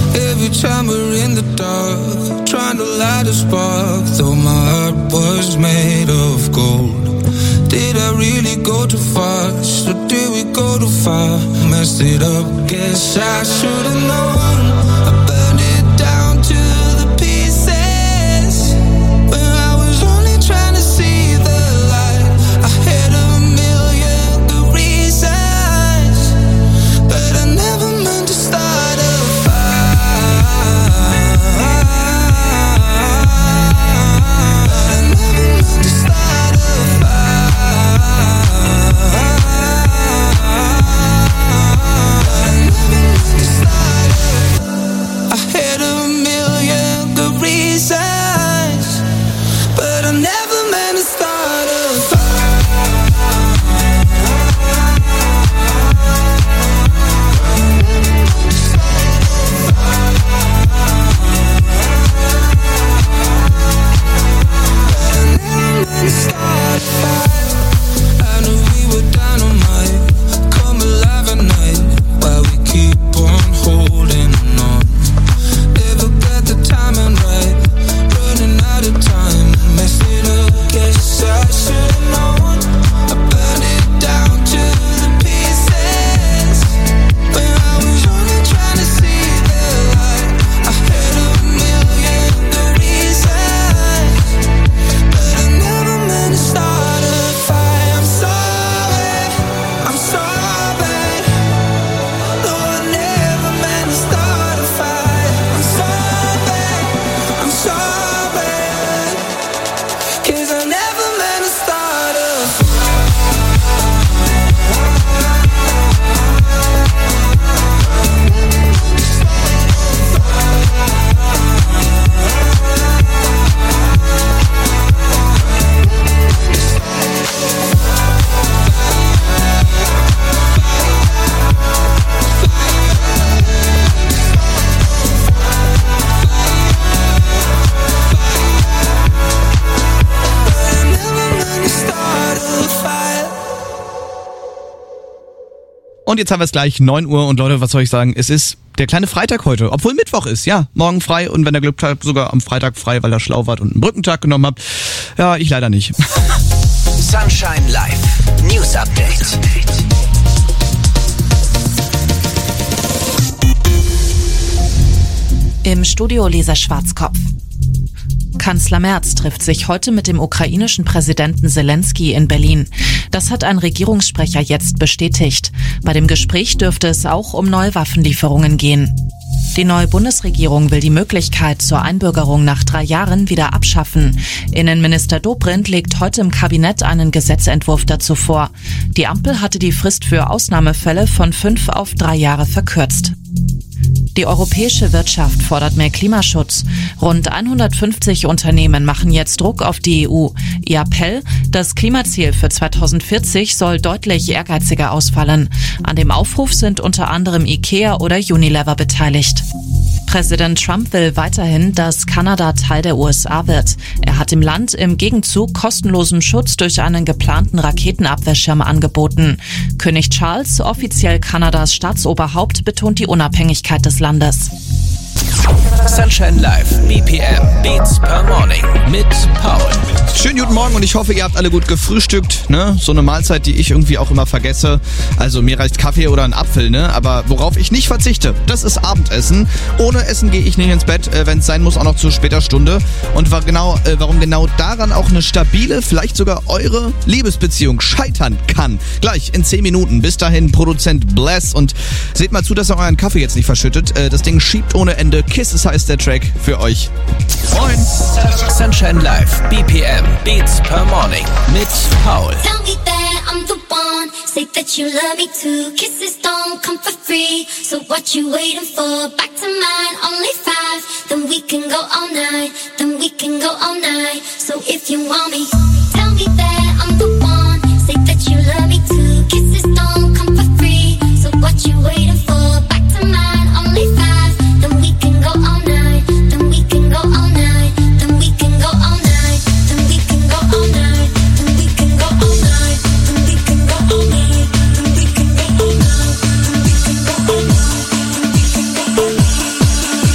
Every time we're in the dark, trying to light a spark, though my heart was made of gold. Did I really go too fast, or did we go too far? Messed it up, guess I should've known. I burned it down to the pieces, when I was only trying to see the light. I had a million good reasons, but I never meant to start a Und jetzt haben wir es gleich 9 Uhr und Leute, was soll ich sagen, es ist der kleine Freitag heute, obwohl Mittwoch ist, ja, morgen frei und wenn ihr Glück habt, sogar am Freitag frei, weil ihr schlau wart und einen Brückentag genommen habt. Ja, ich leider nicht. Sunshine Live News Update. Im Studio Lisa Schwarzkopf. Kanzler Merz trifft sich heute mit dem ukrainischen Präsidenten Zelensky in Berlin. Das hat ein Regierungssprecher jetzt bestätigt. Bei dem Gespräch dürfte es auch um neue Waffenlieferungen gehen. Die neue Bundesregierung will die Möglichkeit zur Einbürgerung nach 3 Jahren wieder abschaffen. Innenminister Dobrindt legt heute im Kabinett einen Gesetzentwurf dazu vor. Die Ampel hatte die Frist für Ausnahmefälle von 5 auf 3 Jahre verkürzt. Die europäische Wirtschaft fordert mehr Klimaschutz. Rund 150 Unternehmen machen jetzt Druck auf die EU. Ihr Appell: Das Klimaziel für 2040 soll deutlich ehrgeiziger ausfallen. An dem Aufruf sind unter anderem IKEA oder Unilever beteiligt. Präsident Trump will weiterhin, dass Kanada Teil der USA wird. Er hat dem Land im Gegenzug kostenlosen Schutz durch einen geplanten Raketenabwehrschirm angeboten. König Charles, offiziell Kanadas Staatsoberhaupt, betont die Unabhängigkeit des Landes. Sunshine Live, BPM, Beats per Morning mit Paul. Schönen guten Morgen und ich hoffe, ihr habt alle gut gefrühstückt, ne? So eine Mahlzeit, die ich irgendwie auch immer vergesse. Also mir reicht Kaffee oder ein Apfel, ne? Aber worauf ich nicht verzichte, das ist Abendessen. Ohne Essen gehe ich nicht ins Bett, wenn es sein muss, auch noch zu später Stunde. Und warum genau daran auch eine stabile, vielleicht sogar eure Liebesbeziehung scheitern kann. Gleich in 10 Minuten. Bis dahin Produzent Bless und seht mal zu, dass ihr euren Kaffee jetzt nicht verschüttet. Das Ding schiebt ohne Ende. Kisses heißt der Track für euch. Moin! Sunshine Live, BPM, Beats per Morning mit Paul. Tell me that I'm the one, say that you love me too. Kisses don't come for free, so what you waiting for? Back to mine, only 5, then we can go all night, then we can go all night. So if you want me, tell me that I'm the one, say that you love me too. Kisses don't come for free, so what you waiting for? Back to mine, only 5, then we can go all night, then we can go all night, then we can go all night, then we can go all night, then we can go all night, then we can go all night, then we can go all night, then we can go all night, then we can go all night.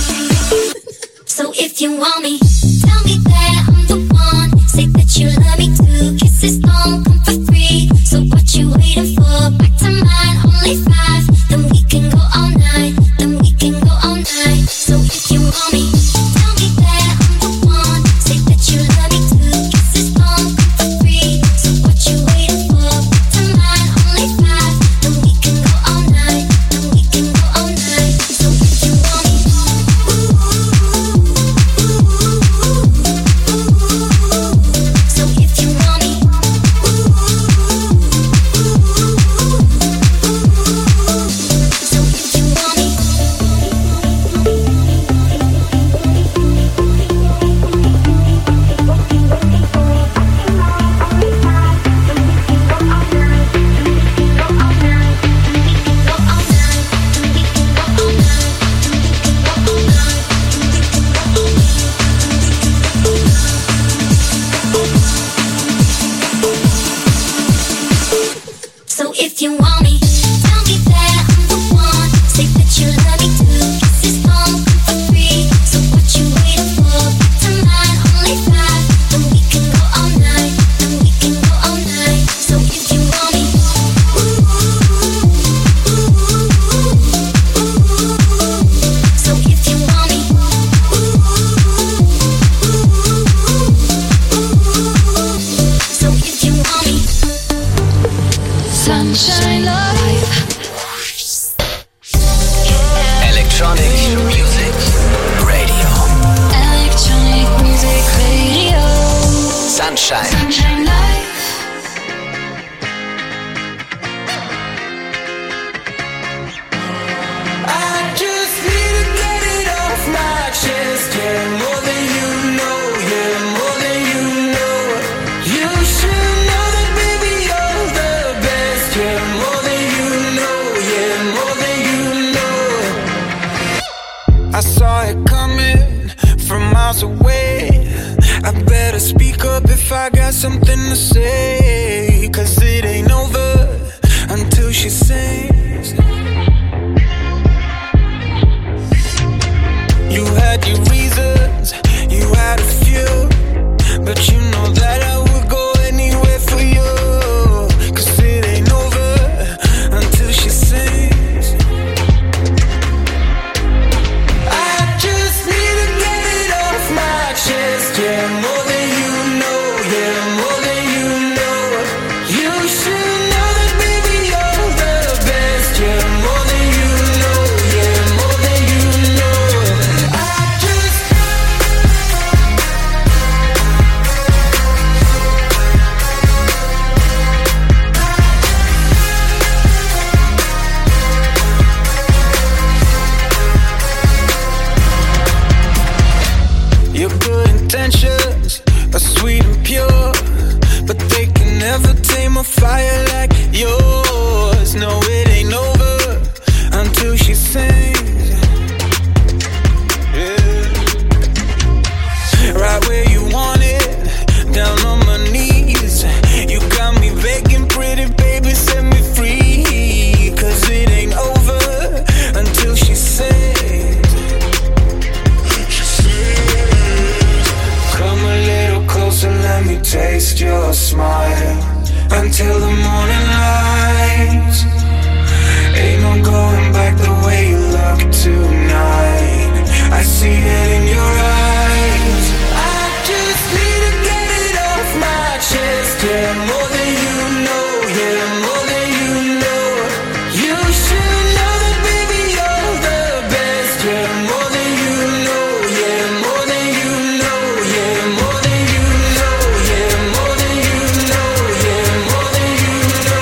you want me, tell me that I'm the one. Say that you love me too. Kisses don't come for free. So what you waiting for? Back to mine, only 5. Then we can go all night. Then we can go all night. So if you want me, tell me that I'm the one. Say that you love me too. Kisses don't come for free. So what you waiting for? Back to mine, only 5. Then we can go all night. Then we can go all night. So if you want me. So if you want me, so if you want me, so if you want me, tell me that I'm the one. Say that you love me too. Kisses don't come for free. So what you waiting for? Back to mine, only 5. Then we can go all night. Then we can go all night. So if you want me, so if you want me, so if you want me. Sunshine Life. Electronic Music Radio. Electronic Music Radio. Sunshine. Sunshine Life. I just need to get it off my chest. Yeah, more than you know. Yeah, more than you know. You should know that, baby, you're the best. Yeah, more than you know. Yeah, more than you know. I saw it coming from miles away. I better speak up if I got something to say. 'Cause it ain't over until she sings. You had your reasons, you had a few, but you know that I would go anywhere for you. 'Cause it ain't over until she sings. I just need to get it off my chest. Yeah, more than you know. Yeah, more than you know. You should know that, baby, you're the best. Yeah, more than you know. Yeah, more than you know. I just your good intentions are sweet and pure, but they can never tame a fire like yours. No, it ain't over until she sings. Yeah. Right where you want it, down on my knees. You got me begging, pretty baby, set me free. 'Cause it ain't over until she sings. Come a little closer, let me taste your smile. Until the morning light. Ain't no going back the way you look tonight. I see it in your eyes. I just need to get it off my chest. Yeah, more than you know. Yeah, more than you know. You should know that, baby, you're the best. Yeah, more than you know. Yeah, more than you know. Yeah, more than you know. Yeah, more than you know. Yeah, more than you know.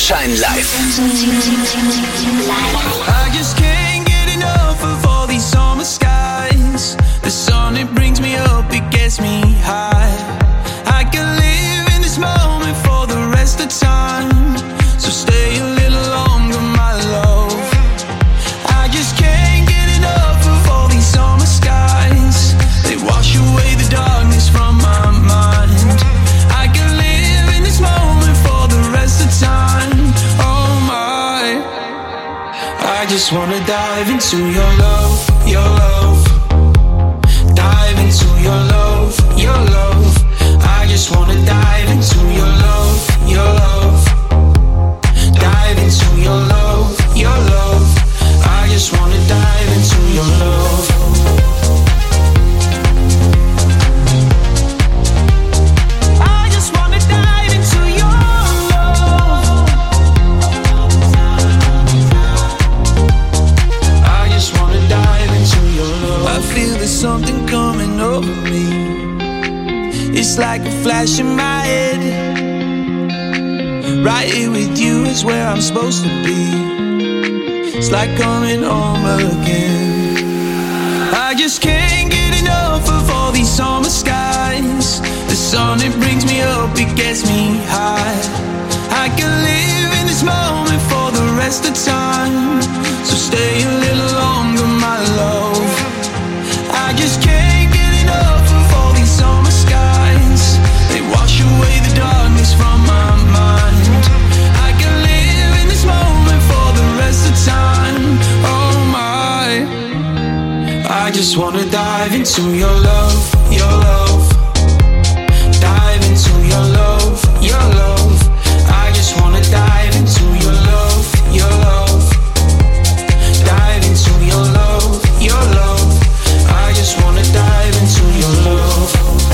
Sunshine Live. I just can't get enough of all these summer skies. The sun, it brings me up, it gets me high. I can live in this moment for the rest of time. So stay a little longer, my love. I just can't get enough of all these summer skies. They wash away the darkness from my mind. I can live in this moment for the rest of time. Oh my, I just wanna dive into your love, your love. Dive into your love, your love. I just wanna dive into your love, your love. Dive into your love, your love. I just wanna dive into your love. I just wanna dive into your love. I just wanna dive into your love. I feel there's something coming over me. It's like a flash in my head. Right here with you is where I'm supposed to be. It's like coming home again. I just can't get enough of all these summer skies. The sun, it brings me up, it gets me high. I can live in this moment for the rest of time. So stay a little longer, my love. I just can't get enough of all these summer skies. They wash away the darkness from my mind. I can live in this moment for the rest of time. Oh my, I just wanna dive into your love, your love. Dive into your love, your love. I just wanna dive into your love, your love. Dive into your love, your love. I just wanna dive into your love.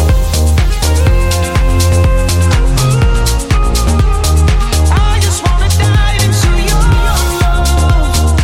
I just wanna dive into your love.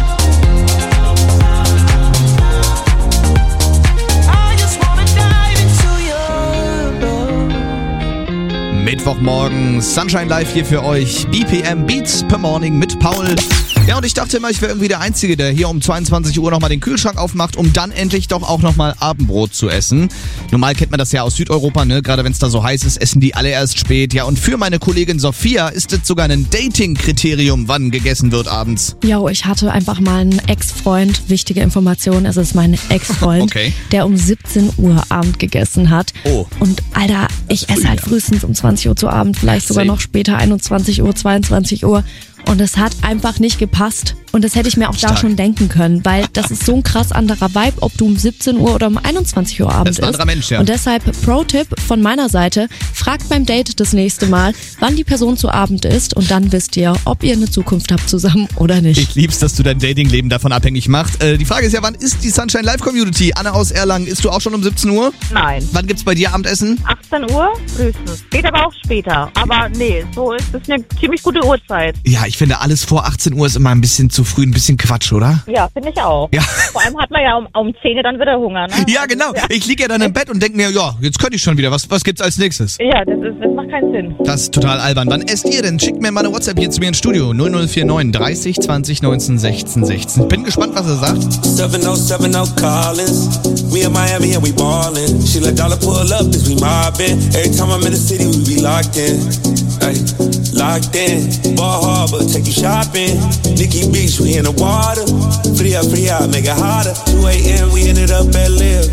I just wanna dive into your love. Mittwochmorgen, Sunshine Live hier für euch. BPM Beats per Morning mit Paul. Ja, und ich dachte immer, ich wäre irgendwie der Einzige, der hier um 22 Uhr nochmal den Kühlschrank aufmacht, um dann endlich doch auch nochmal Abendbrot zu essen. Normal kennt man das ja aus Südeuropa, ne? Gerade wenn es da so heiß ist, essen die alle erst spät. Ja, und für meine Kollegin Sophia ist es sogar ein Dating-Kriterium, wann gegessen wird abends. Jo, ich hatte einfach mal einen Ex-Freund, wichtige Information, es ist mein Ex-Freund, Okay. der um 17 Uhr Abend gegessen hat. Oh. Und Alter, ich esse halt frühestens um 20 Uhr zu Abend, vielleicht sogar Same. noch später, 21 Uhr, 22 Uhr. Und es hat einfach nicht gepasst. Und das hätte ich mir auch da Stark. schon denken können, weil das ist so ein krass anderer Vibe, ob du um 17 Uhr oder um 21 Uhr Abend Das ist ein anderer Mensch, ja. Und deshalb Pro-Tipp von meiner Seite, fragt beim Date das nächste Mal, wann die Person zu Abend ist und dann wisst ihr, ob ihr eine Zukunft habt zusammen oder nicht. Ich lieb's, dass du dein Datingleben davon abhängig machst. Die Frage ist ja, wann ist die Sunshine Live Community? Anne aus Erlangen, isst du auch schon um 17 Uhr? Nein. Wann gibt's bei dir Abendessen? 18 Uhr frühestens. Geht aber auch später. Aber nee, so ist es eine ziemlich gute Uhrzeit. Ja, ich finde, alles vor 18 Uhr ist immer ein bisschen zu früh, ein bisschen Quatsch, oder? Ja, finde ich auch. Ja. Vor allem hat man ja um 10 Uhr dann wieder Hunger, ne? Ja, genau. Ich liege ja dann im Bett und denke mir, ja, jetzt könnte ich schon wieder. Was gibt's als nächstes? Ja, das macht keinen Sinn. Das ist total albern. Wann esst ihr denn? Schickt mir mal eine WhatsApp hier zu mir ins Studio. 0049 30 20 19 16 16. Bin gespannt, was er sagt. 7070 Collins. We in Miami and we ballin'. She let dollar pull up as we mobbin'. Every time I'm in the city, we be locked in. Ay, locked in. Ball Harbor, take you shopping. Nikki Beach, we in the water. Free up, make it hotter. 2 a.m., we ended up at Live.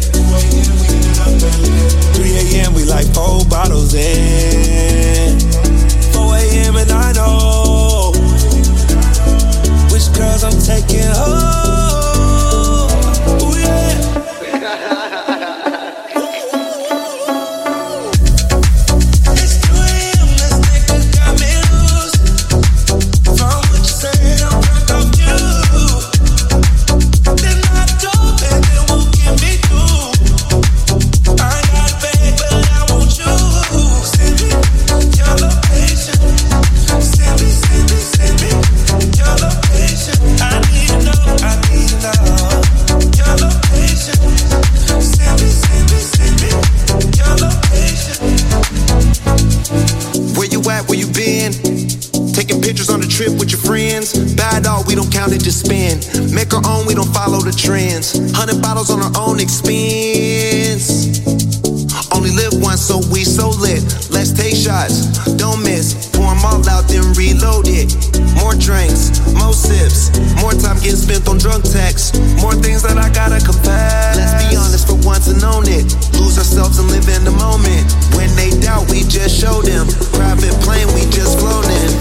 3 a.m., we like 4 bottles in. 4 a.m. and I know which girls I'm taking home. Ooh, yeah. It's 2 a.m., this nigga got me loose. From what you said, I'm drunk off you. Then I dope and it won't get me through. I got bad, but I want you. Send me your location. Send me your location. I need to know your location. Send me your location. Where you at? Where you been? Taking pictures on the trip with your friends. Bad dog, we don't count it, just spend. Make our own, we don't follow the trends. 100 bottles on our own expense. Only live once, so we so lit. Let's take shots, don't miss. Pour 'em all out, then reload it. More drinks, more sips. More time getting spent on drunk texts. More things that I gotta confess. Let's be honest for once and own it. Lose ourselves and live in the moment. When they doubt, we just show them. Private plane, we just flown in.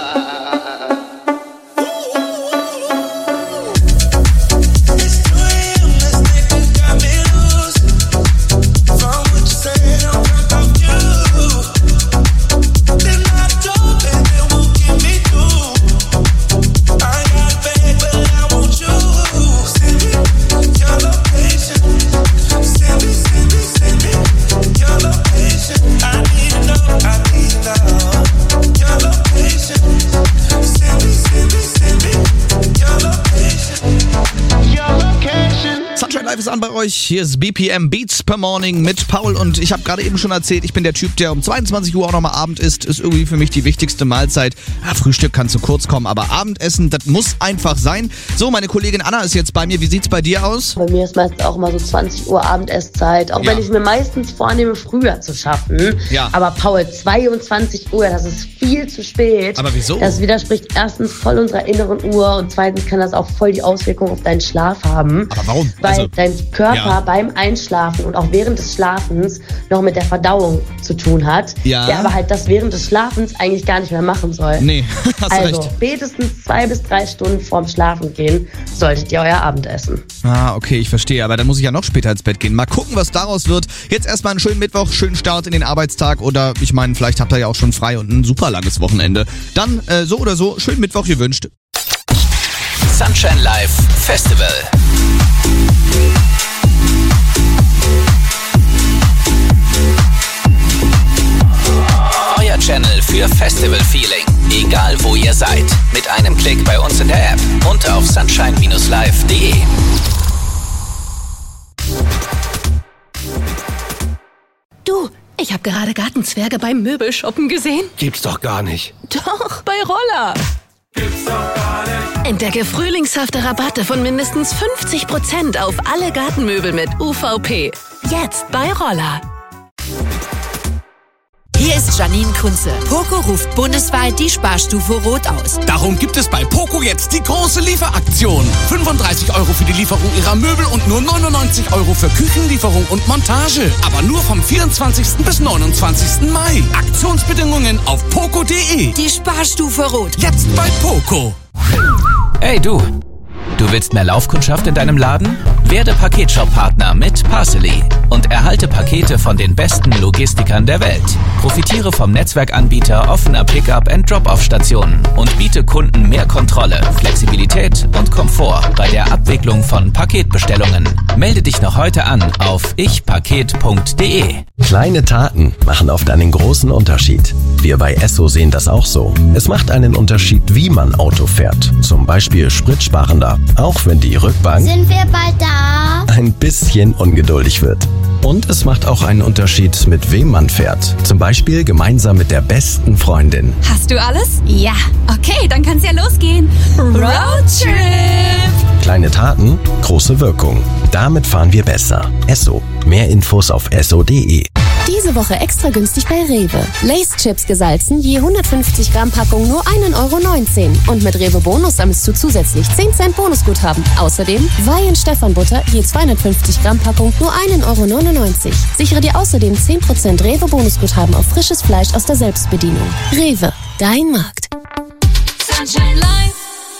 Ist an bei euch. Hier ist BPM Beats per Morning mit Paul und ich habe gerade eben schon erzählt, ich bin der Typ, der um 22 Uhr auch nochmal Abend isst. Ist irgendwie für mich die wichtigste Mahlzeit. Ja, Frühstück kann zu kurz kommen, aber Abendessen, das muss einfach sein. So, meine Kollegin Anna ist jetzt bei mir. Wie sieht's bei dir aus? Bei mir ist meistens auch immer so 20 Uhr Abendesszeit, auch wenn ich mir meistens vornehme, früher zu schaffen. Ja. Aber Paul, 22 Uhr, das ist viel zu spät. Aber wieso? Das widerspricht erstens voll unserer inneren Uhr und zweitens kann das auch voll die Auswirkungen auf deinen Schlaf haben. Aber warum? Weil dein Körper beim Einschlafen und auch während des Schlafens noch mit der Verdauung zu tun hat, der aber halt das während des Schlafens eigentlich gar nicht mehr machen soll. Nee, hast also recht. spätestens 2 bis 3 Stunden vorm Schlafen gehen solltet ihr euer Abendessen. Ah, okay, ich verstehe, aber dann muss ich ja noch später ins Bett gehen. Mal gucken, was daraus wird. Jetzt erstmal einen schönen Mittwoch, schönen Start in den Arbeitstag oder ich meine, vielleicht habt ihr ja auch schon frei und ein super langes Wochenende. Dann so oder so, schönen Mittwoch gewünscht. Sunshine Live Festival. Euer Channel für Festival-Feeling. Egal wo ihr seid. Mit einem Klick bei uns in der App und auf sunshine-live.de. Du, ich habe gerade Gartenzwerge beim Möbelshoppen gesehen. Gibt's doch gar nicht. Doch, bei Roller. Gibt's doch gar nicht. Entdecke frühlingshafte Rabatte von mindestens 50% auf alle Gartenmöbel mit UVP. Jetzt bei Roller. Hier ist Janine Kunze. Poco ruft bundesweit die Sparstufe Rot aus. Darum gibt es bei Poco jetzt die große Lieferaktion. 35 € für die Lieferung ihrer Möbel und nur 99 € für Küchenlieferung und Montage. Aber nur vom 24. bis 29. Mai. Aktionsbedingungen auf poco.de. Die Sparstufe Rot. Jetzt bei Poco. Hey du! Du willst mehr Laufkundschaft in deinem Laden? Werde Paketshop-Partner mit Parcely und erhalte Pakete von den besten Logistikern der Welt. Profitiere vom Netzwerkanbieter offener Pickup- und Drop-Off-Stationen und biete Kunden mehr Kontrolle, Flexibilität und Komfort bei der Abwicklung von Paketbestellungen. Melde dich noch heute an auf ichpaket.de. Kleine Taten machen oft einen großen Unterschied. Wir bei Esso sehen das auch so. Es macht einen Unterschied, wie man Auto fährt. Zum Beispiel spritsparender. Auch wenn die Rückbank Sind wir bald da? ein bisschen ungeduldig wird. Und es macht auch einen Unterschied, mit wem man fährt. Zum Beispiel gemeinsam mit der besten Freundin. Hast du alles? Ja. Okay, dann kann's ja losgehen. Roadtrip! Kleine Taten, große Wirkung. Damit fahren wir besser. Esso. Mehr Infos auf esso.de. Diese Woche extra günstig bei Rewe. Lay's Chips gesalzen, je 150 Gramm Packung nur 1,19 € Und mit Rewe Bonus sammelst du zusätzlich 10 Cent Bonusguthaben. Außerdem Weihen Stefan Butter, je 250 Gramm Packung nur 1,99 €. Sichere dir außerdem 10% Rewe Bonusguthaben auf frisches Fleisch aus der Selbstbedienung. Rewe, dein Markt. Sunshine Life.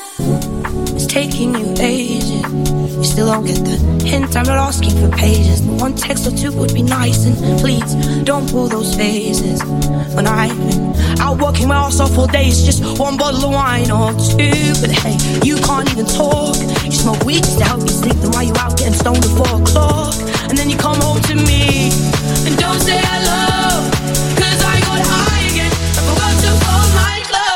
It's taking you ages. You still don't get the hint. I'm not asking for pages. One text or two would be nice. And please don't pull those faces. When I've been out working my ass off all day, it's just one bottle of wine or two. But hey, you can't even talk. You smoke weed just to help you sleep. Then why you out getting stoned at 4 o'clock? And then you come home to me and don't say hello. 'Cause I got high again. I forgot to fold my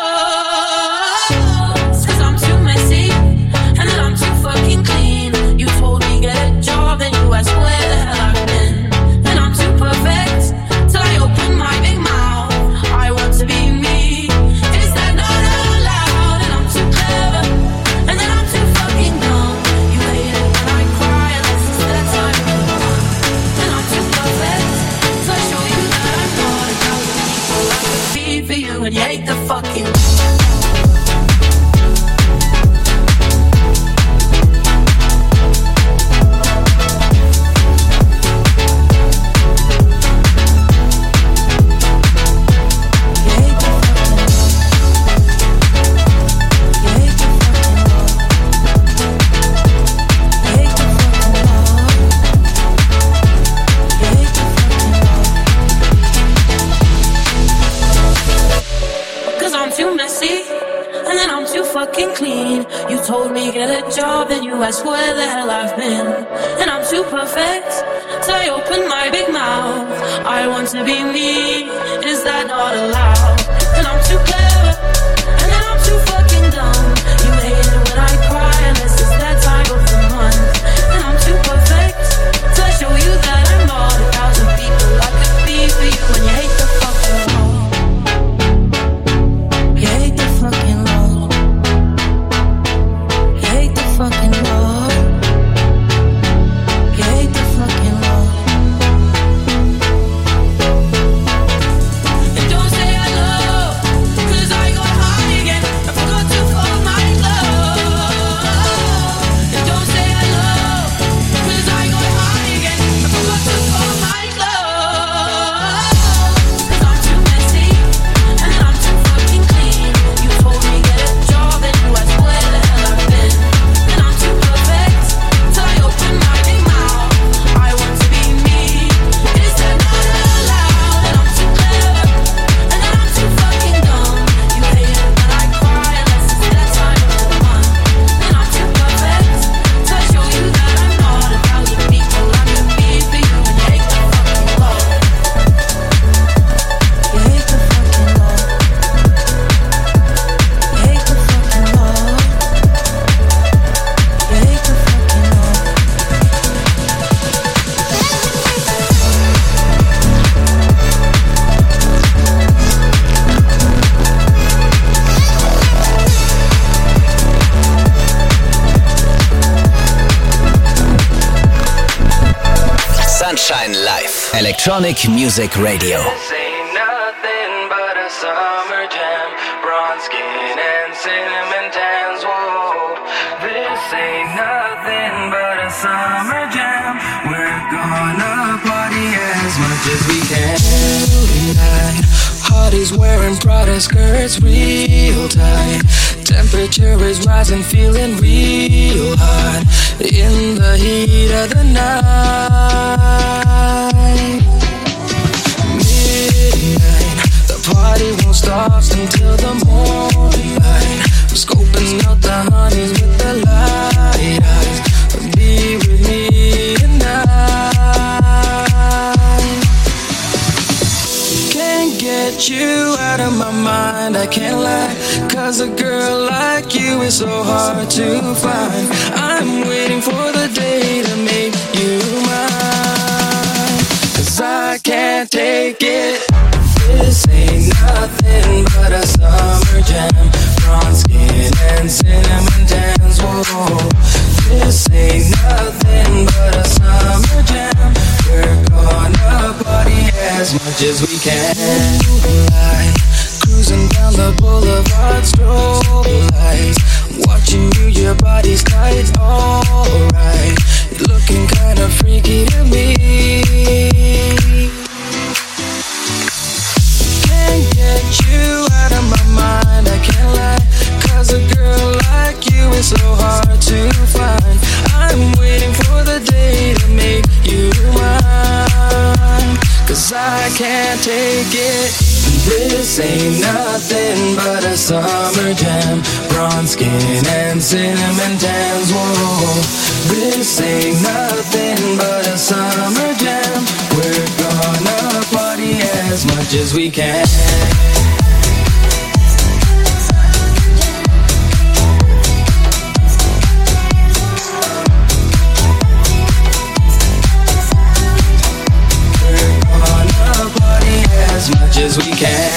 clothes. 'Cause I'm too messy and then I'm too fucking clean. You told me get a job and you asked where the hell I've been. And I'm too perfect till I open my big mouth. I want to be me. Is that not allowed? told me get a job, then you asked where the hell I've been. And I'm too perfect, so I open my big mouth. I want to be me, is that not allowed? And I'm too clever, and then I'm too fucking dumb. You hate it when I cry, unless it's that time of the month. And I'm too perfect, so I show you that I'm not 1,000 people I could be for you. When you hate the fucking law, you hate the fucking law, you hate the fucking law, you hate the fucking law. And don't say I love, 'cause I got high again. I forgot to fold my glove. And don't say I love, 'cause I got high again. I forgot to fold my glove. 'Cause I'm too messy, and I'm too fucking clean. You told me get a job, and you asked where the hell I've been. And I'm too perfect, so I open my big mouth. I want to be me, is that not allowed? And I'm too clever, and I'm too fucking dumb. You hate it when I cry, unless it's that time of the month. And I'm too perfect, so I show you that I'm not 1,000 people I could be for you. And you hate the fucking law, you hate the fucking law, you hate the fucking law, you hate the fucking law. Sunshine Live. Electronic Music Radio. This ain't nothing but a summer jam. Bronze skin and cinnamon tans. Whoa. This ain't nothing but a summer jam. We're gonna party as much as we can tonight. Hotties wearing Prada skirts real tight. Temperature is rising, feeling real hot. In the heat of the night. Midnight, the party won't stop until the morning light. I'm scoping out the honeys with the light eyes. Be with me tonight. Can't get you out of my mind, I can't lie. 'Cause a girl like you is so hard to find. I'm waiting for the day to make you mine. 'Cause I can't take it. This ain't nothing but a summer jam. Bronze skin and cinnamon tans. Whoa. This ain't nothing but a summer jam. We're gonna party as much as we can. Moonlight, cruising down the boulevard, strobe lights. Watching you, your body's tight, alright. You're looking kinda freaky to me. Can't get you out of my mind, I can't lie. 'Cause a girl like you is so hard to find. I'm waiting for the day to make you mine. 'Cause I can't take it. This ain't nothing but a summer jam. Bronze skin and cinnamon tans. Whoa. This ain't nothing but a summer jam. We're gonna party as much as we can. As much as we can.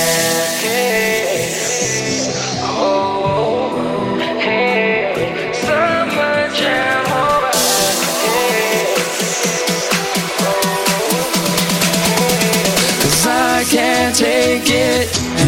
Oh, hey, summer jam, alright. Hey. 'Cause I can't take it.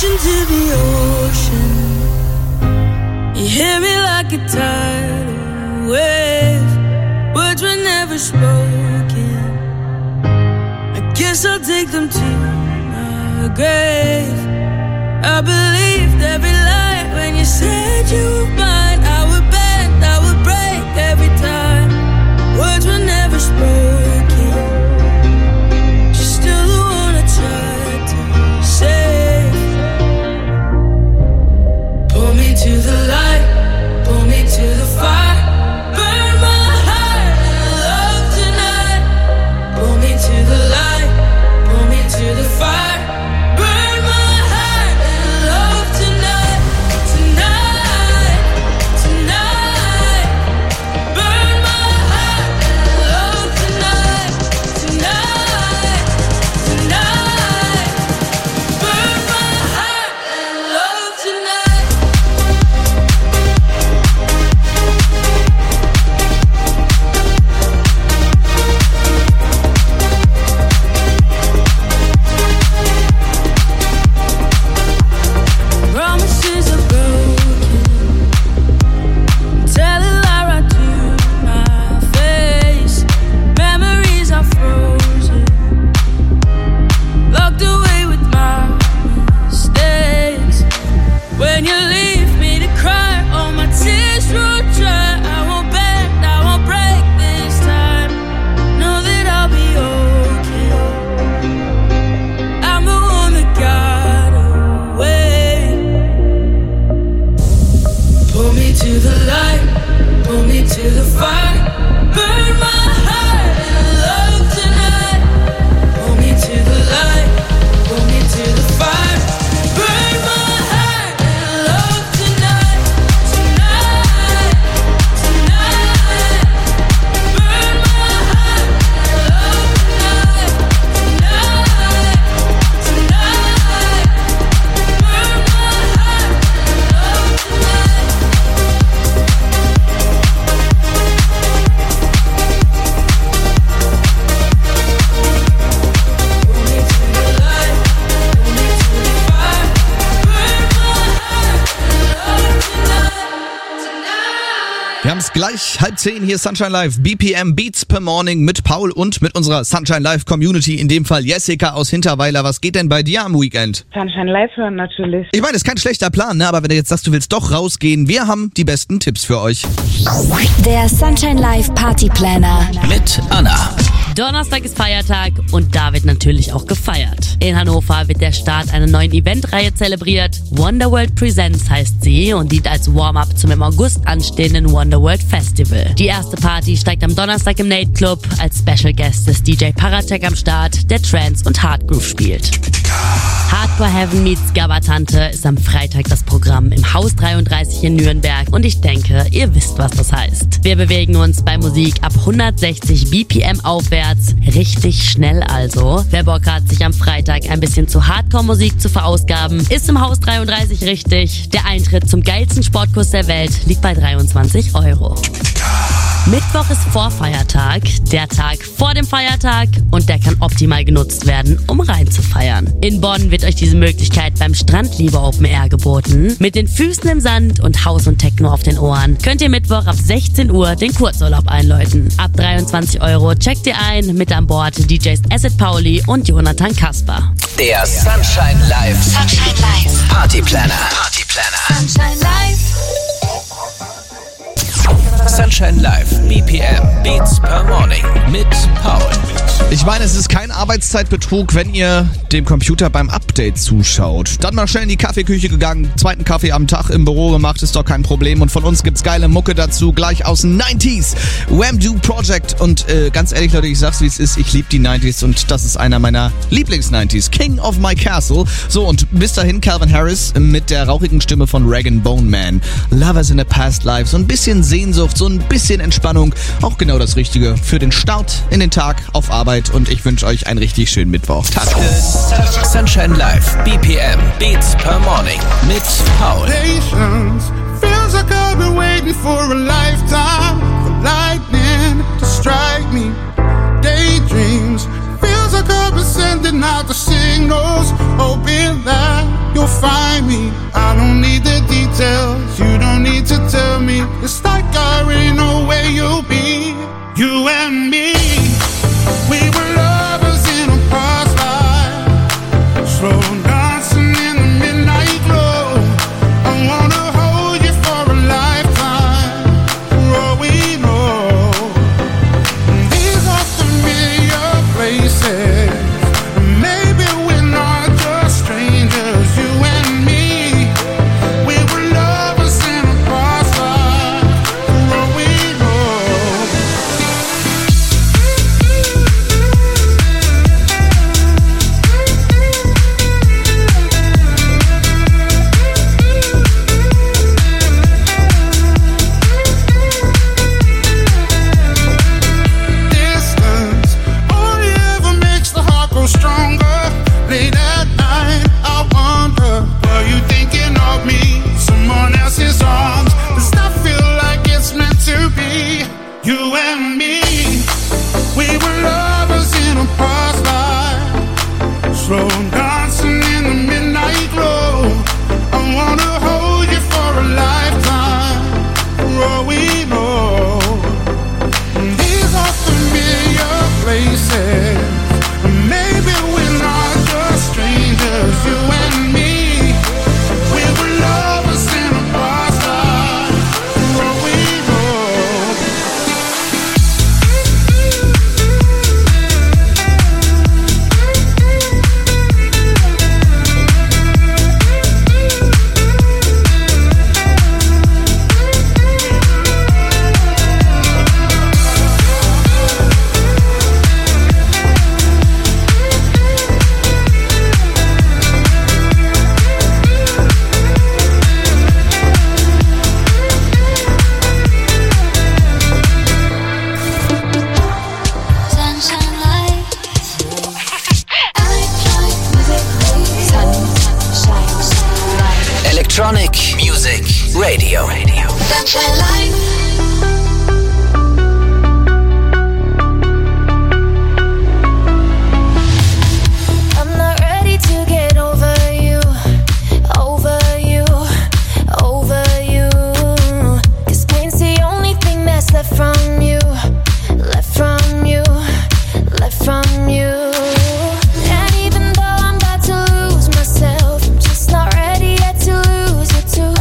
crashing to the ocean. You hear me like a tidal wave. Words were never spoken. I guess I'll take them to my grave. I believed every lie when you said you were mine. I would bend, I would break every time. Words were never spoken. You're still the one I tried to save. Pull me to the light, pull me to the fire. Burn my heart in love tonight. Pull me to the light, pull me to the fire. Gleich 9:30, hier ist Sunshine Live, BPM Beats per Morning mit Paul und mit unserer Sunshine Live Community, in dem Fall Jessica aus Hinterweiler. Was geht denn bei dir am Weekend? Sunshine Live hören natürlich. Ich meine, ist kein schlechter Plan, ne? Aber wenn du jetzt sagst, du willst doch rausgehen, wir haben die besten Tipps für euch. Der Sunshine Live Party Planner mit Anna. Donnerstag ist Feiertag und da wird natürlich auch gefeiert. In Hannover wird der Start einer neuen Eventreihe zelebriert. Wonderworld Presents heißt sie und dient als Warm-up zum im August anstehenden Wonderworld Festival. Die erste Party steigt am Donnerstag im Nate Club. Als Special Guest ist DJ Paratek am Start, der Trance und Hardgroove spielt. Hardcore Heaven meets Gabatante ist am Freitag das Programm im Haus 33 in Nürnberg und ich denke, ihr wisst, was das heißt. Wir bewegen uns bei Musik ab 160 BPM aufwärts, richtig schnell also. Wer Bock hat, sich am Freitag ein bisschen zu Hardcore-Musik zu verausgaben, ist im Haus 33 richtig. Der Eintritt zum geilsten Sportkurs der Welt liegt bei 23 €. Mittwoch ist Vorfeiertag, der Tag vor dem Feiertag und der kann optimal genutzt werden, um reinzufeiern. In Bonn wird euch diese Möglichkeit beim Strandliebe Open Air geboten. Mit den Füßen im Sand und Haus und Techno auf den Ohren könnt ihr Mittwoch ab 16 Uhr den Kurzurlaub einläuten. Ab 23 € checkt ihr ein, mit an Bord DJs Acid Pauli und Jonathan Kasper. Der Sunshine Live Party Planner. Sunshine Live. Sunshine Live, BPM, Beats per Morning mit Paul. Ich meine, es ist kein Arbeitszeitbetrug, wenn ihr dem Computer beim Update zuschaut. Dann mal schnell in die Kaffeeküche gegangen, zweiten Kaffee am Tag im Büro gemacht, ist doch kein Problem. Und von uns gibt's geile Mucke dazu, gleich aus den 90s. Wham-Do Project. Und ganz ehrlich, Leute, ich sag's wie es ist, ich liebe die 90s und das ist einer meiner Lieblings-90s. King of My Castle. So, und bis dahin Calvin Harris mit der rauchigen Stimme von Rag & Bone Man. Lovers in a Past Life, so ein bisschen Sehnsucht, so ein bisschen Entspannung. Auch genau das Richtige für den Start in den Tag auf Arbeit. Und ich wünsche euch einen richtig schönen Mittwoch. Sunshine Live, BPM, Beats per Morning mit Paul. Patience feels like I've been waiting for a lifetime for lightning to strike me. Daydreams feels like I've been sending out the signals, hoping that you'll find me, you and me. We were lovers in a past life, slow dancing in the midnight glow. I wanna hold you for a lifetime, for all we know. These are familiar places, maybe we're not just strangers, you and me. We were lovers in a past life, for all we know. Distance only ever makes the heart grow stronger. Late at night, I wonder, were you thinking of me? Someone else's arms. Does that feel like it's meant to be? You and me, we were lovers in a past life, slow dancing in the midnight glow. I wanna hold you for a lifetime, for all we know. These are familiar places, maybe we're not just strangers, you and me. We were lovers in a past life, for all we know. Sunshine lights. Electronic music. Sunshine lights. Electronic Music Radio. Sunshine lights. I'm not ready to get over you, over you, over you. 'Cause pain's the only thing that's left from you, left from you, left from you. And even though I'm about to lose myself, I'm just not ready yet to lose you too.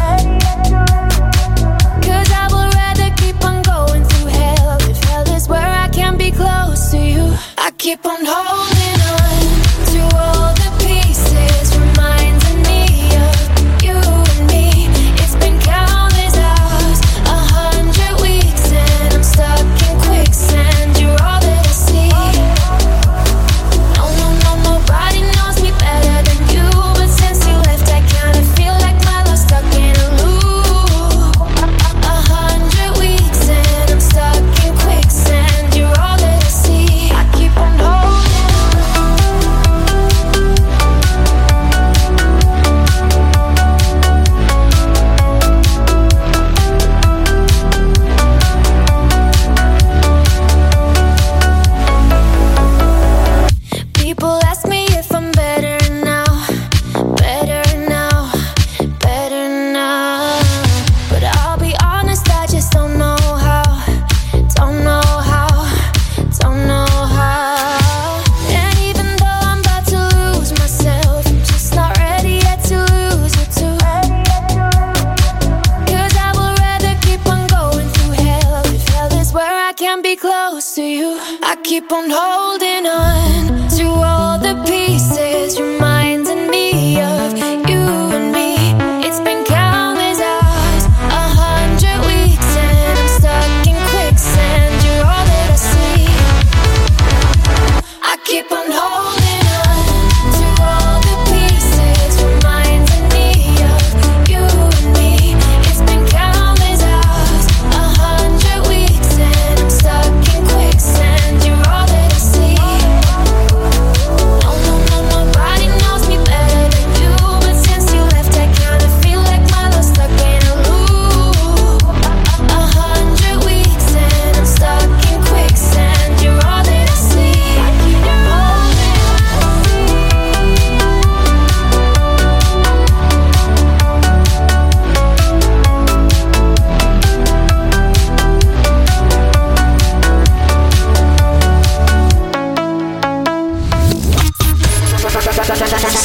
'Cause I would rather keep on going through hell, if hell is where I can be close to you. I keep on holding on to all the pieces, reminding me of you and me. It's been countless hours, 100 weeks, and I'm stuck in quicksand. You're all that I see. No, no, no, nobody knows me better than you. But since you left, I kinda feel like my love's stuck in a loop. 100 weeks, and I'm stuck in quicksand. You're all that I see. I keep on holding People ask me if I'm better now, better now, better now. But I'll be honest, I just don't know how, don't know how, don't know how. And even though I'm about to lose myself, I'm just not ready yet to lose you too. 'Cause I would rather keep on going through hell, if hell is where I can be close to you. I keep on holding on to all the pieces, reminding me of you and me. It's been countless hours, 100 weeks, and I'm stuck in quicksand. You're all that I see. I keep on holding on to all the pieces, reminding me of you and me. It's been countless hours, 100 weeks, and I'm stuck in quicksand. You're all that I see. No, no, no, no.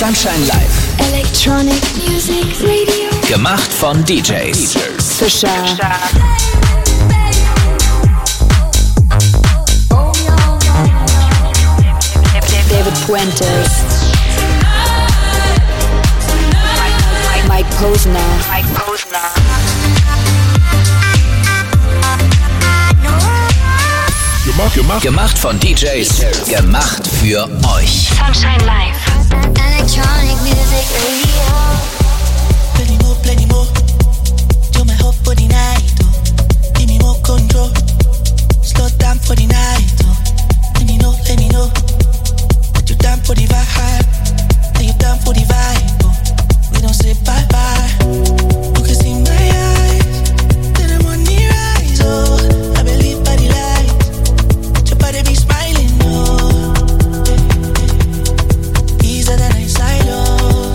Sunshine Live. Electronic Music Radio. Gemacht von DJs. Fischer. David Puentes. Mike Posner. Gemacht von DJs. Gemacht für euch. Sunshine Live. Electronic Music Radio. Plenty more. Do my hope for the night. Give me more control. Slow down for the night. Let me know. That you down for the vibe. That you down for the vibe. We don't say bye bye. You can see my eyes. Then I'm on the rise. Oh, I believe by the light. Your body be smiling. Oh, easier than I silo.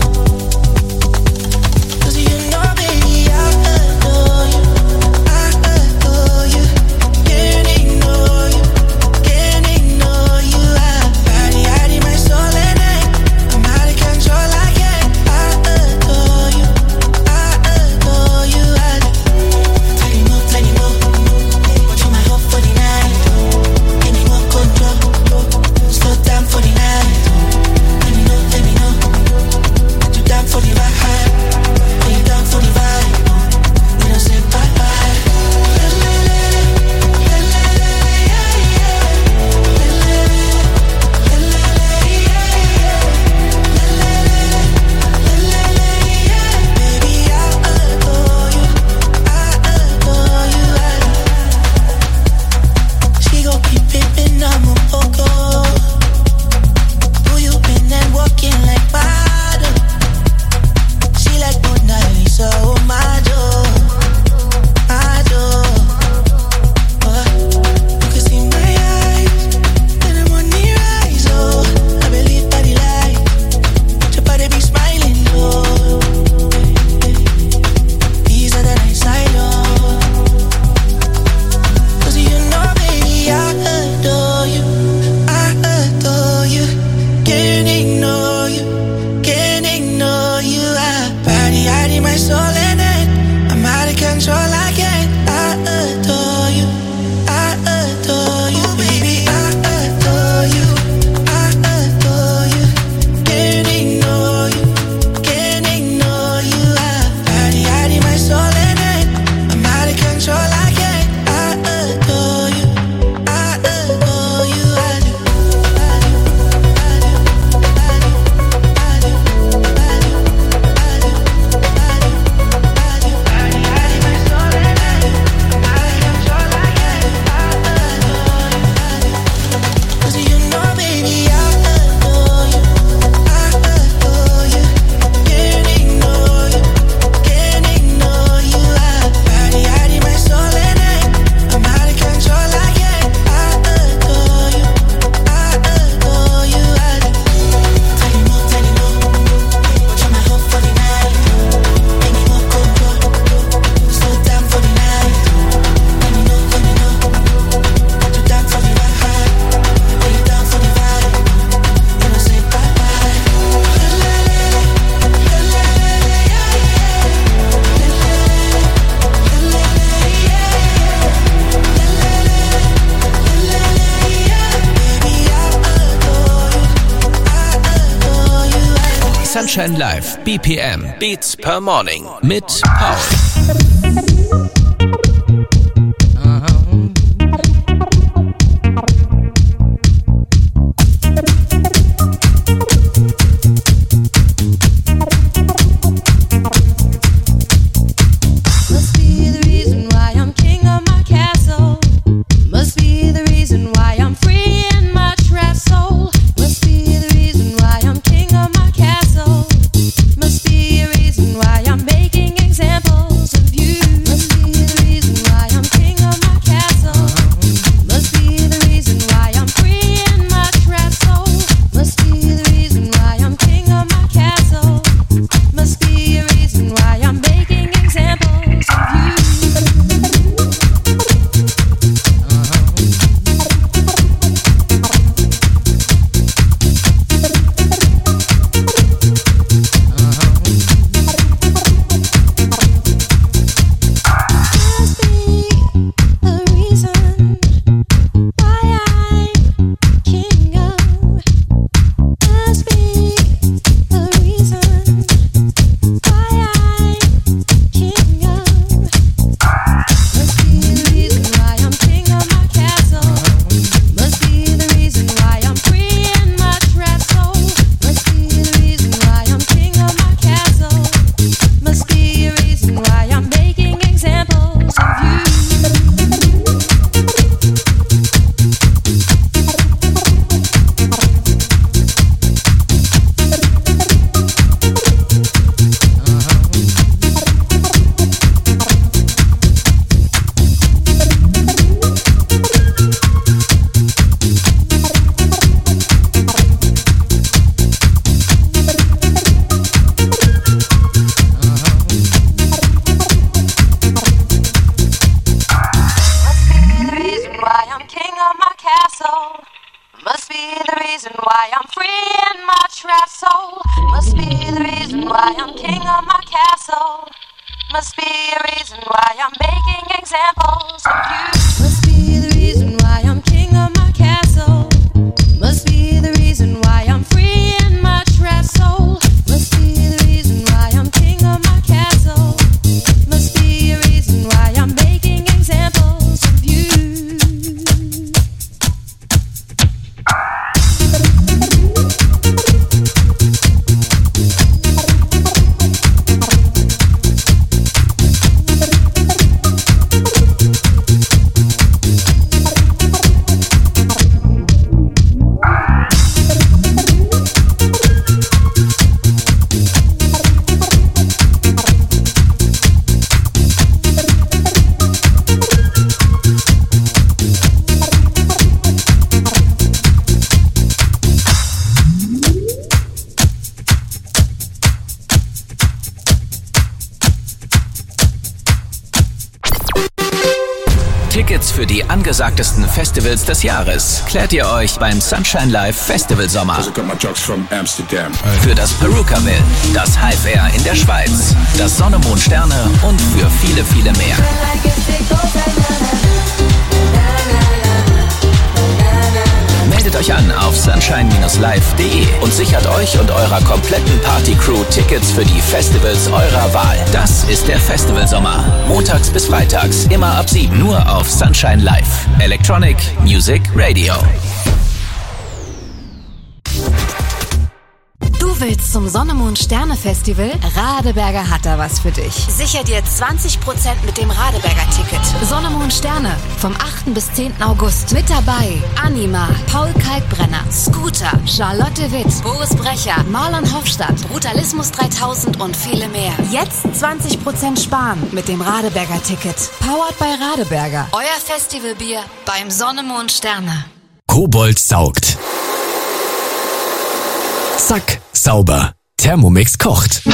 Sunshine Live, BPM, Beats per Morning mit Paul. Must be a reason why I'm making examples of you. why I'm king of my castle. Must be a reason why I'm making examples of you. Must be the reason why I'm king of my castle. Must be the reason why I'm free in my trapped soul. Must be the reason why I'm king of my castle. Must be a reason why I'm making examples of you. Tickets für die angesagtesten Festivals des Jahres klärt ihr euch beim Sunshine Live Festival Sommer. Für das Perukaville, das Hive Air in der Schweiz, das Sonne, Mond, Sterne und für viele, viele mehr. Meldet euch an auf sunshine-live.de und sichert euch und eurer kompletten Party-Crew Tickets für die Festivals eurer Wahl. Das ist der Festivalsommer. Montags bis freitags, immer ab 7, nur auf Sunshine Live. Electronic Music Radio. Du willst zum Sonne-Mond-Sterne-Festival? Radeberger hat da was für dich. Sicher dir 20% mit dem Radeberger-Ticket. Sonne-Mond-Sterne vom 8. bis 10. August. Mit dabei Anima, Paul Kalkbrenner, Scooter, Charlotte Witt, Boris Brecher, Marlon Hofstadt, Brutalismus 3000 und viele mehr. Jetzt 20% sparen mit dem Radeberger-Ticket. Powered by Radeberger. Euer Festivalbier beim Sonne-Mond-Sterne. Kobold saugt. Zack, sauber. Thermomix kocht.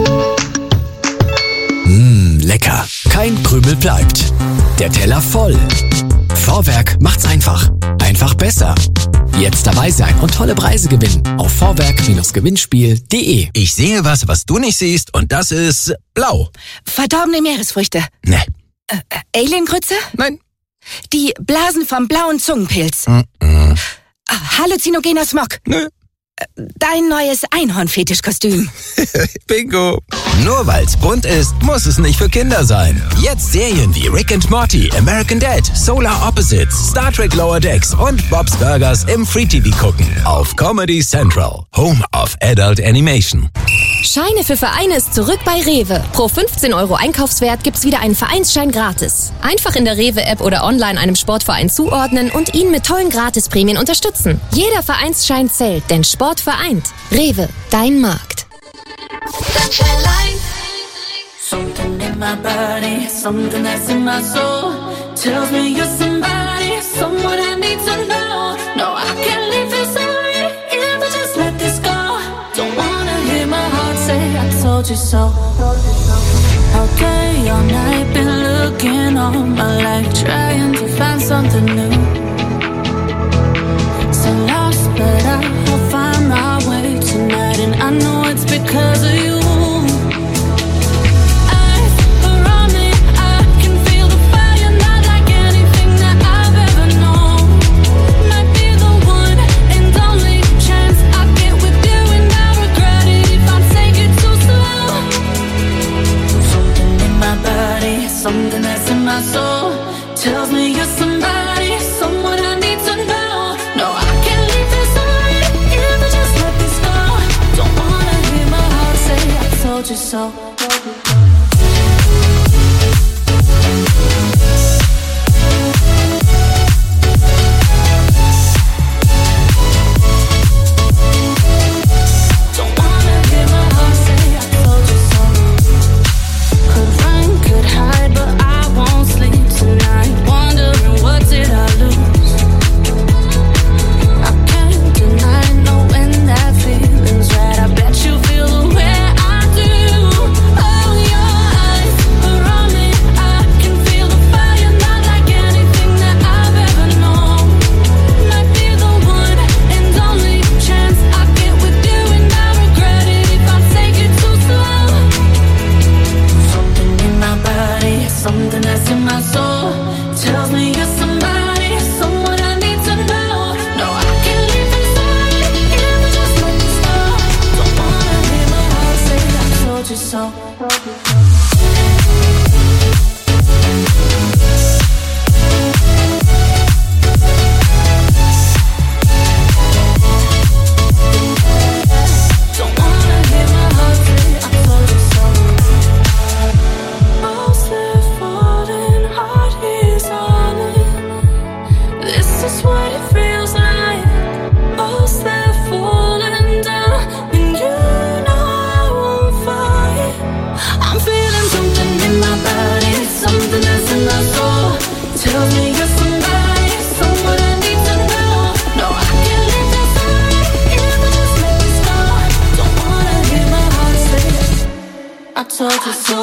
Lecker. Kein Krümel bleibt. Der Teller voll. Vorwerk macht's einfach. Einfach besser. Jetzt dabei sein und tolle Preise gewinnen auf vorwerk-gewinnspiel.de. Ich sehe was du nicht siehst, und das ist blau. Verdorbene Meeresfrüchte. Ne. Aliengrütze? Nein. Die Blasen vom blauen Zungenpilz. Halluzinogener Smog. Nö. Dein neues Einhorn-Fetischkostüm. Bingo. Nur weil's bunt ist, muss es nicht für Kinder sein. Jetzt Serien wie Rick and Morty, American Dad, Solar Opposites, Star Trek Lower Decks und Bob's Burgers im Free TV gucken. Auf Comedy Central. Home of Adult Animation. Scheine für Vereine ist zurück bei Rewe. Pro 15 € Einkaufswert gibt's wieder einen Vereinsschein gratis. Einfach in der Rewe-App oder online einem Sportverein zuordnen und ihn mit tollen Gratisprämien unterstützen. Jeder Vereinsschein zählt, denn Sport vereint. Rewe, dein Markt. Something in my body, something that's in my soul tells me you're somebody, someone I need to know. No, I can't leave this away if I just let this go. Don't wanna hear my heart say I told you so. All day, all night, been looking all my life, trying to find something new. So lost, but I'll find my way tonight, and I know it's because of you. Something that's in my soul tells me you're somebody, someone I need to know. No, I can't leave this away if I just let this go. Don't wanna hear my heart say I told you so. That's what it feels like. Walls that are falling down, and you know I won't fight. I'm feeling something in my body, something that's in my soul. Tells me you're somebody, someone I need to know. No, I can't let that slide, it will just make me start. Don't wanna hear my heart say, I told you so.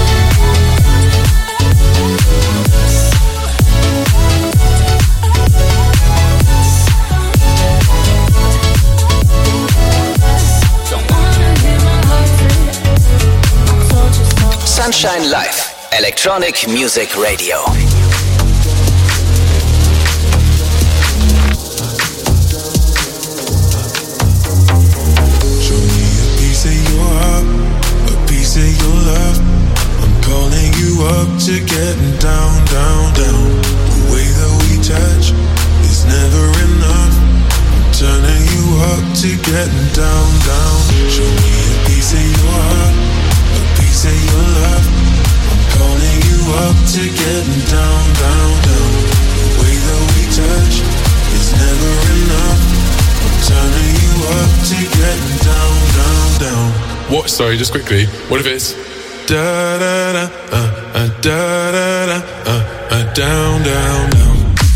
Sunshine Live, Electronic Music Radio. Show me a piece of your heart, a piece of your love. I'm calling you up to getting down, down, down. The way that we touch is never enough. I'm turning you up to getting down, down. Show me a piece of your heart, a piece of your love. I'm calling you up to getting down, down, down. The way that we touch is never enough. I'm turning you up to getting down, down, down. What? Sorry, just quickly. What if it's da da da da da da down, down, down.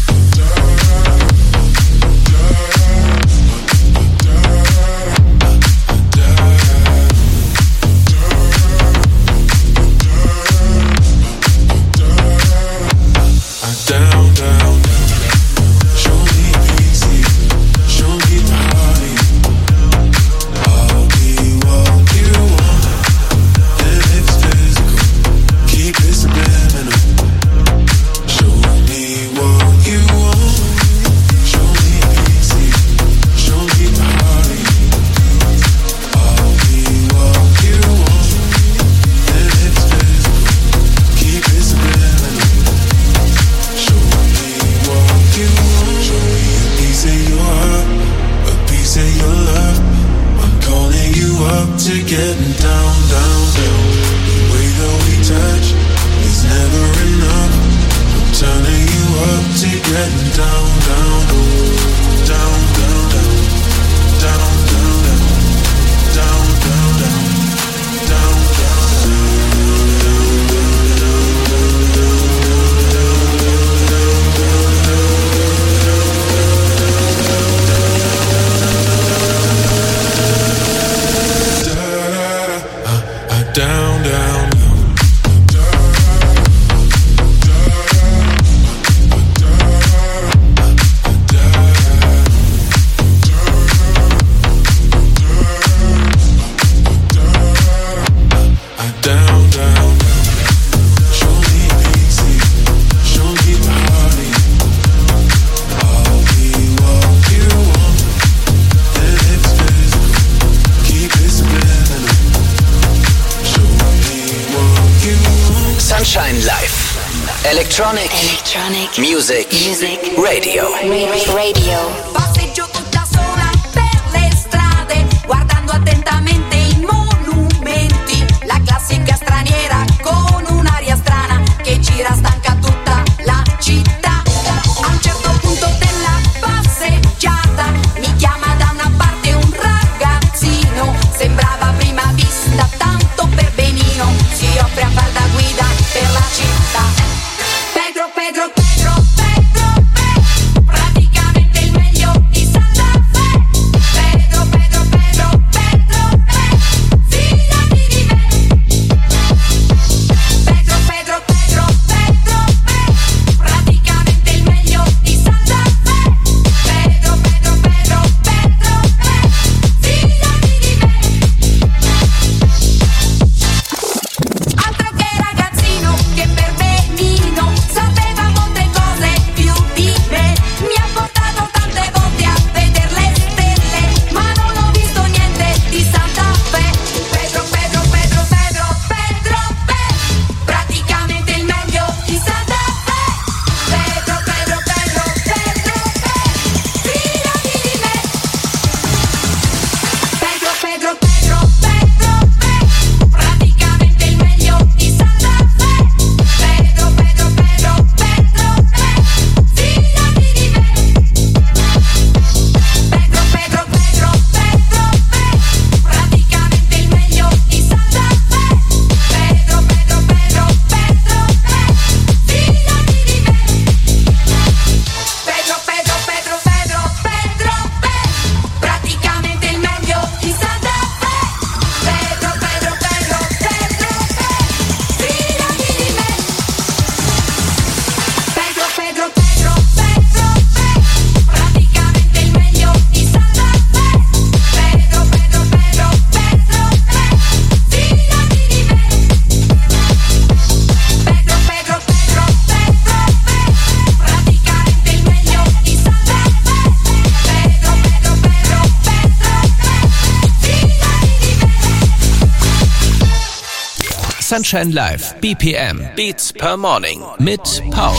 Electronic Music Radio. Passeggio tutta sola per le strade, guardando attentamente i monumenti. La classica straniera con un'aria strana che gira stanca tutta la città. A un certo punto della passeggiata mi chiama da una parte un ragazzino. Sembrava a prima vista tanto per benino. Si offre a far da guida per la città. Pedro, Pedro, Pedro, Pedro, Pedro, praticamente il meglio di Santa Fe. Pedro, Pedro, Pedro, Pedro, Pedro, fidati di me. Sunshine Live, BPM, Beats per Morning mit Paul.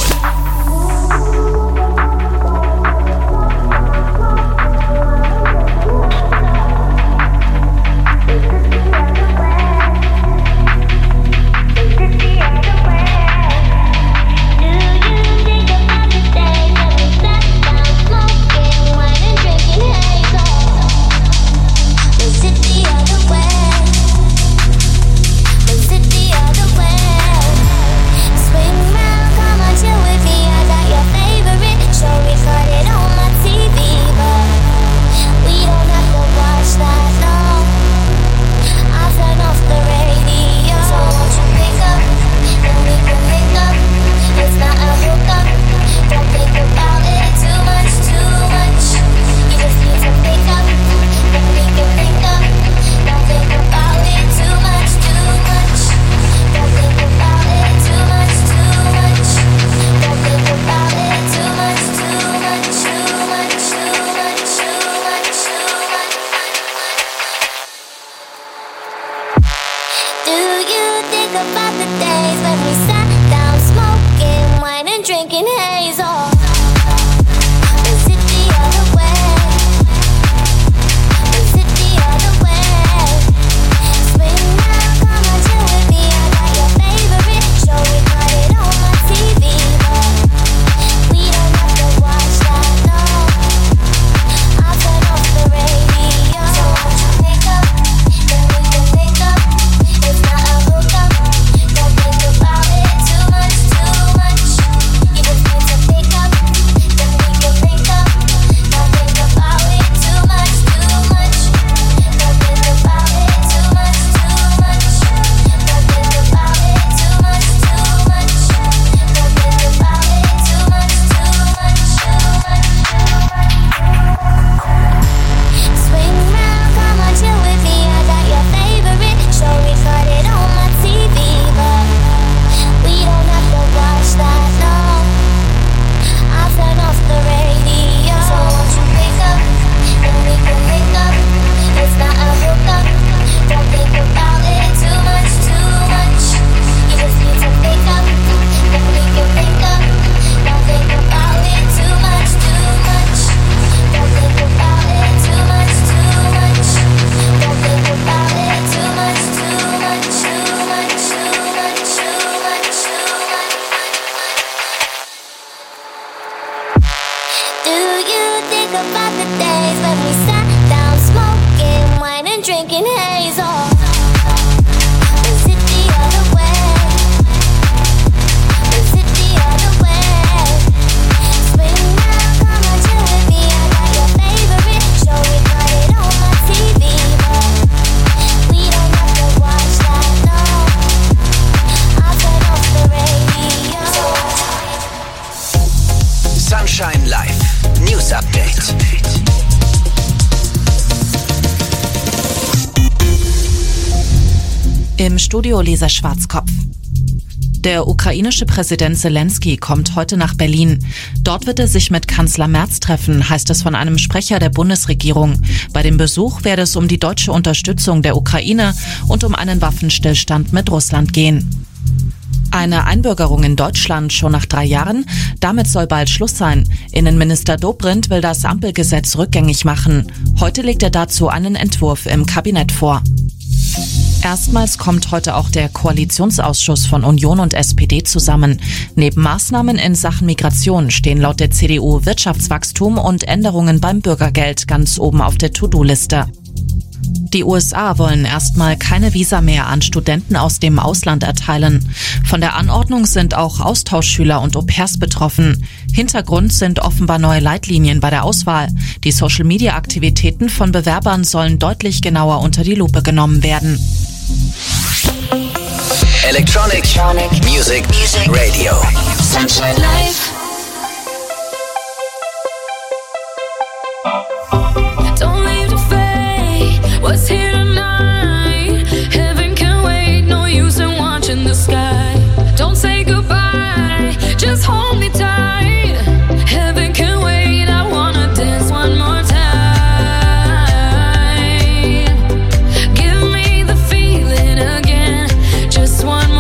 Sunshine Live News Update. Im Studio Lisa Schwarzkopf. Der ukrainische Präsident Zelensky kommt heute nach Berlin. Dort wird er sich mit Kanzler Merz treffen, heißt es von einem Sprecher der Bundesregierung. Bei dem Besuch werde es um die deutsche Unterstützung der Ukraine und um einen Waffenstillstand mit Russland gehen. Eine Einbürgerung in Deutschland schon nach 3 Jahren? Damit soll bald Schluss sein. Innenminister Dobrindt will das Ampelgesetz rückgängig machen. Heute legt er dazu einen Entwurf im Kabinett vor. Erstmals kommt heute auch der Koalitionsausschuss von Union und SPD zusammen. Neben Maßnahmen in Sachen Migration stehen laut der CDU Wirtschaftswachstum und Änderungen beim Bürgergeld ganz oben auf der To-Do-Liste. Die USA wollen erstmal keine Visa mehr an Studenten aus dem Ausland erteilen. Von der Anordnung sind auch Austauschschüler und Au-pairs betroffen. Hintergrund sind offenbar neue Leitlinien bei der Auswahl. Die Social-Media-Aktivitäten von Bewerbern sollen deutlich genauer unter die Lupe genommen werden. Electronic Music Radio. Sunshine Live. Don't leave the fate. What's here tonight? Heaven can wait. No use in watching the sky. Don't say goodbye. Just hold me tight. Heaven can wait. I wanna dance one more time. Give me the feeling again. Just one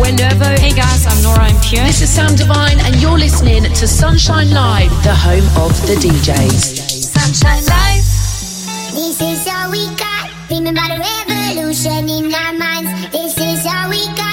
whenever. Hey guys, I'm Nora En Pure. This is Sam Divine and you're listening to Sunshine Live, the home of the DJs. Sunshine Live. This is all we got. Remember the revolution in our minds. This is all we got.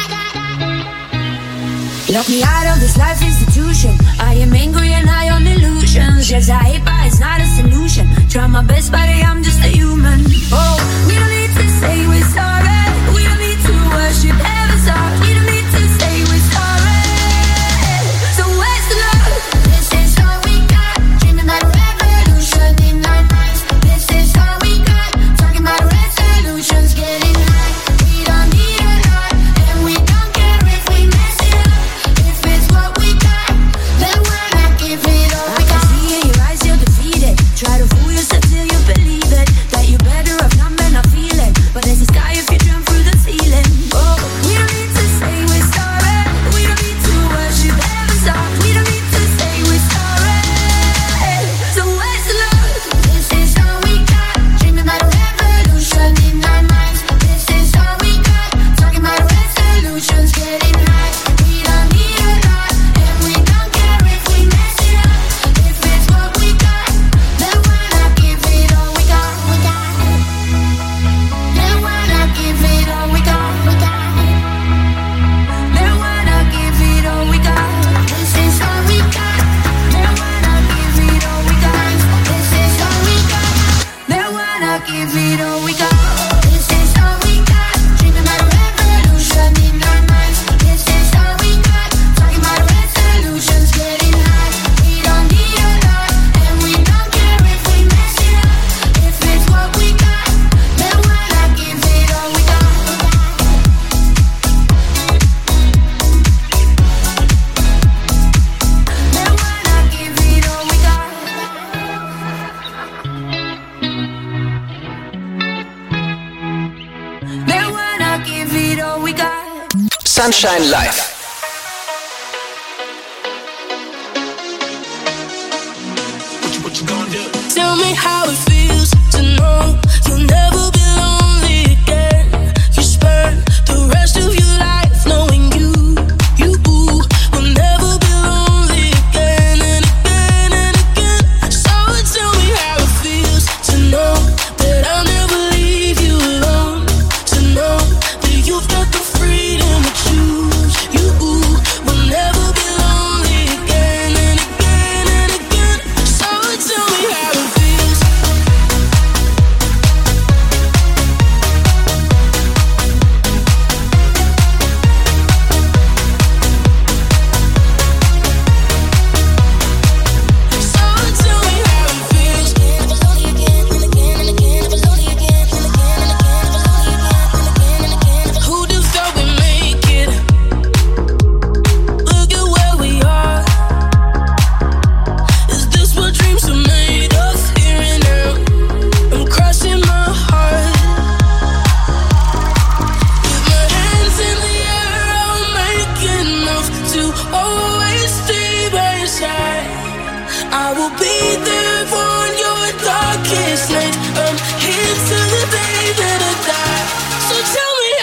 Lock me out of this life institution. I am angry and high on illusions. Yes, I hate, but it's not a solution. Try my best, but I'm just a human. Oh, we don't need to say we're sorry. We don't need to worship heaven's heart. We don't need to say we're sorry. So where's the love? This is all we got. Dreaming about a revolution in our minds. This is all we got. Talking about resolutions, getting high. We don't need a lot, and we don't care if we mess it up. If it's what we got, then why not give it all we got? I see in your eyes you're defeated. Try to fool yourself till you believe it. That you're better off not men are feeling. But there's a sky if you jump through the ceiling. Oh, we don't need to say we're sorry. We don't need to worship heaven's heart. We don't need to say we're sorry. So where's the love? This is all we got. Dreaming about a revolution in our minds. This is all we got. Talking about resolutions, getting high. We don't need a lot, and we don't care if we mess it up. If it's what we got, then why not give it all we got? Then why not give it all we got? Then why not give it all we got? This is all we got. Then why not give it all we got? This is all we got. Then why not give it all we got? This is all we got. Dreaming about a revolution in our minds. This is all we got. Talking about resolutions, getting high. We don't need a lot, and we don't care if we mess it up. If it's what we got, then why not give it all we got? Then why not give it all we got? Then why not give it all we got? Sunshine Live.